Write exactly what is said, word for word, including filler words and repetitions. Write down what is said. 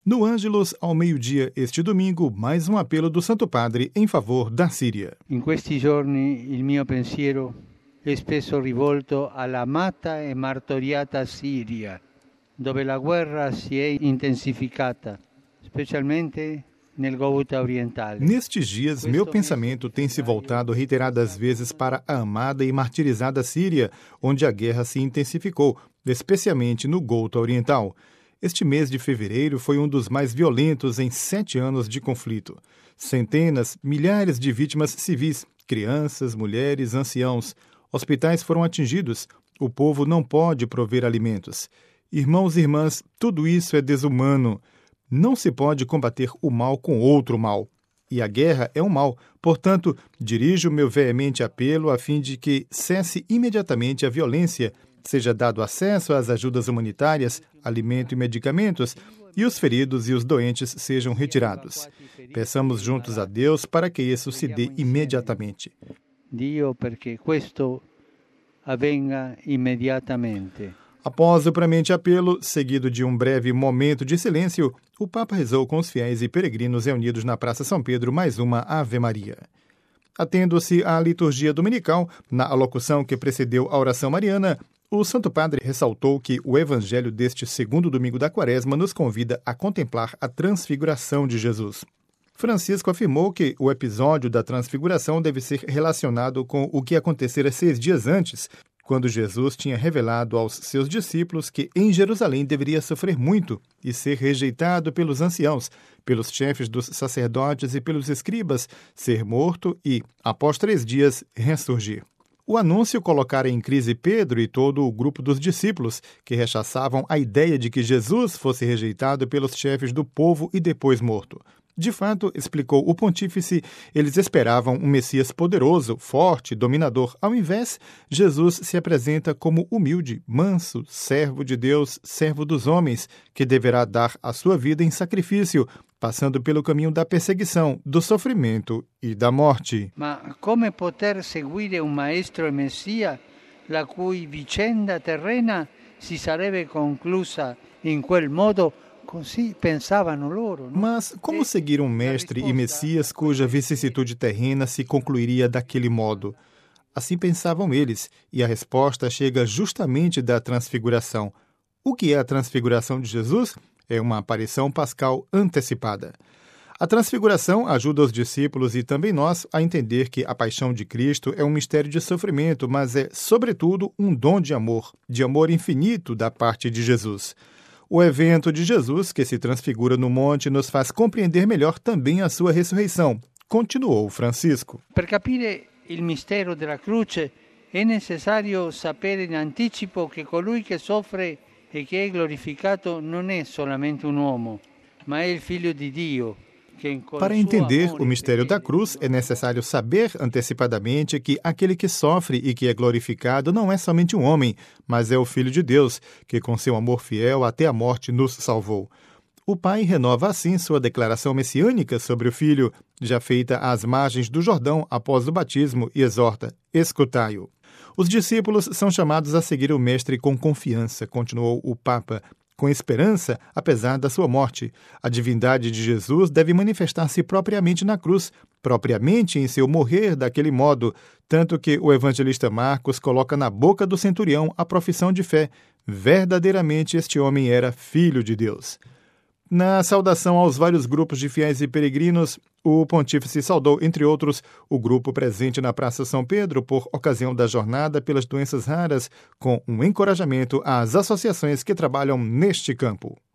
No Ângelus, ao meio-dia este domingo, mais um apelo do Santo Padre em favor da Síria. In questi giorni il mio pensiero è spesso rivolto all'amata e martoriata Siria, dove la guerra si è intensificata, specialmente nel Ghouta orientale. Nestes dias, meu pensamento tem se voltado reiteradas vezes para a amada e martirizada Síria, onde a guerra se intensificou, especialmente no Ghouta oriental. Este mês de fevereiro foi um dos mais violentos em sete anos de conflito. Centenas, milhares de vítimas civis, crianças, mulheres, anciãos. Hospitais foram atingidos. O povo não pode prover alimentos. Irmãos e irmãs, tudo isso é desumano. Não se pode combater o mal com outro mal. E a guerra é um mal. Portanto, dirijo meu veemente apelo a fim de que cesse imediatamente a violência, seja dado acesso às ajudas humanitárias, alimento e medicamentos, e os feridos e os doentes sejam retirados. Peçamos juntos a Deus para que isso se dê imediatamente. Dio perché questo avvenga immediatamente. Após o premente apelo, seguido de um breve momento de silêncio, o Papa rezou com os fiéis e peregrinos reunidos na Praça São Pedro mais uma Ave Maria. Atendo-se à liturgia dominical, na alocução que precedeu a oração mariana, o Santo Padre ressaltou que o Evangelho deste segundo domingo da Quaresma nos convida a contemplar a transfiguração de Jesus. Francisco afirmou que o episódio da transfiguração deve ser relacionado com o que acontecera seis dias antes, quando Jesus tinha revelado aos seus discípulos que em Jerusalém deveria sofrer muito e ser rejeitado pelos anciãos, pelos chefes dos sacerdotes e pelos escribas, ser morto e, após três dias, ressurgir. O anúncio colocara em crise Pedro e todo o grupo dos discípulos, que rechaçavam a ideia de que Jesus fosse rejeitado pelos chefes do povo e depois morto. De fato, explicou o pontífice, eles esperavam um Messias poderoso, forte, dominador. Ao invés, Jesus se apresenta como humilde, manso, servo de Deus, servo dos homens, que deverá dar a sua vida em sacrifício, passando pelo caminho da perseguição, do sofrimento e da morte. Ma come poter seguire un maestro e messia la cui vicenda terrena si sarebbe conclusa in quel modo? Così pensavano loro, no? Mas como seguir um mestre e Messias cuja vicissitude terrena se concluiria daquele modo? Assim pensavam eles, e a resposta chega justamente da transfiguração. O que é a transfiguração de Jesus? É uma aparição pascal antecipada. A transfiguração ajuda os discípulos e também nós a entender que a paixão de Cristo é um mistério de sofrimento, mas é, sobretudo, um dom de amor, de amor infinito da parte de Jesus. O evento de Jesus, que se transfigura no monte, nos faz compreender melhor também a sua ressurreição, continuou Francisco. Per capire il mistero della croce è necessario sapere in anticipo che colui che soffre e che è glorificato non è solamente un uomo, ma è il Figlio di Dio. Para entender o mistério da cruz, é necessário saber antecipadamente que aquele que sofre e que é glorificado não é somente um homem, mas é o Filho de Deus, que com seu amor fiel até a morte nos salvou. O Pai renova assim sua declaração messiânica sobre o Filho, já feita às margens do Jordão após o batismo, e exorta: escutai-o. Os discípulos são chamados a seguir o Mestre com confiança, continuou o Papa, com esperança, apesar da sua morte. A divindade de Jesus deve manifestar-se propriamente na cruz, propriamente em seu morrer daquele modo, tanto que o evangelista Marcos coloca na boca do centurião a profissão de fé. Verdadeiramente este homem era filho de Deus. Na saudação aos vários grupos de fiéis e peregrinos, o pontífice saudou, entre outros, o grupo presente na Praça São Pedro por ocasião da Jornada pelas Doenças Raras, com um encorajamento às associações que trabalham neste campo.